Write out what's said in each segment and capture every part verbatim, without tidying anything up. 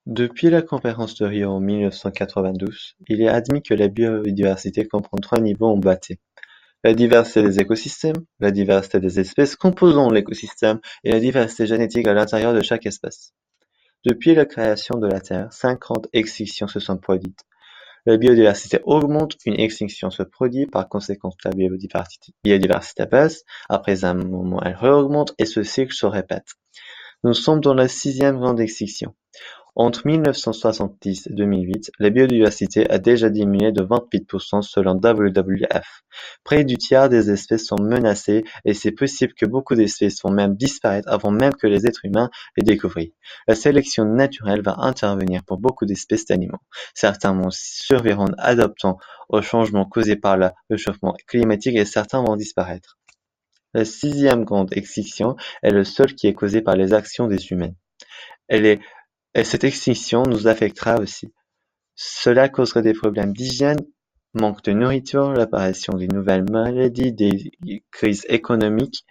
Depuis la conférence de Rio en mille neuf cent quatre-vingt-douze, il est admis que la biodiversité comprend trois niveaux emboîtés: la diversité des écosystèmes, la diversité des espèces composant l'écosystème et la diversité génétique à l'intérieur de chaque espèce. Depuis la création de la Terre, cinquante extinctions se sont produites. La biodiversité augmente, une extinction se produit, par conséquent la biodiversité, biodiversité baisse, après un moment elle réaugmente et ce cycle se répète. Nous sommes dans la sixième grande extinction. Entre mille neuf cent soixante-dix et deux mille huit, la biodiversité a déjà diminué de vingt-huit pour cent selon W W F. Près du tiers des espèces sont menacées et c'est possible que beaucoup d'espèces vont même disparaître avant même que les êtres humains les découvrent. La sélection naturelle va intervenir pour beaucoup d'espèces d'animaux. Certains vont survivre en adaptant aux changements causés par le réchauffement climatique et certains vont disparaître. La sixième grande extinction est le seul qui est causé par les actions des humains. Elle est Et cette extinction nous affectera aussi. Cela causerait des problèmes d'hygiène, manque de nourriture, l'apparition de nouvelles maladies, des crises économiques.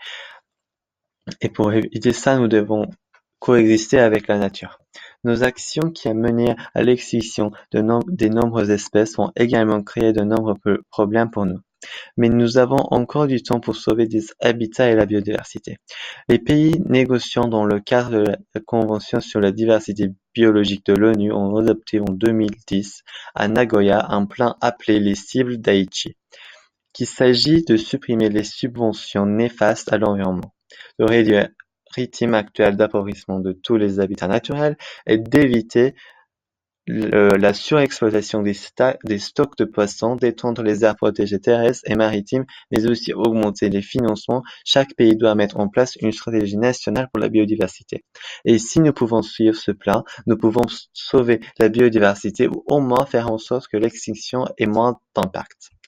Et pour éviter ça, nous devons coexister avec la nature. Nos actions qui ont mené à l'extinction de nom- des nombreuses espèces vont également créer de nombreux pro- problèmes pour nous. Mais nous avons encore du temps pour sauver des habitats et la biodiversité. Les pays négociant dans le cadre de la Convention sur la diversité biologique de l'ONU ont adopté en deux mille dix à Nagoya un plan appelé les cibles d'Aichi, qu'il s'agit de supprimer les subventions néfastes à l'environnement, de réduire le rythme actuel d'appauvrissement de tous les habitats naturels et d'éviter le- la surexploitation des, sta- des stocks de poissons, d'étendre les aires protégées terrestres et maritimes, mais aussi augmenter les financements. Chaque pays doit mettre en place une stratégie nationale pour la biodiversité. Et si nous pouvons suivre ce plan, nous pouvons s- sauver la biodiversité ou au moins faire en sorte que l'extinction ait moins d'impact.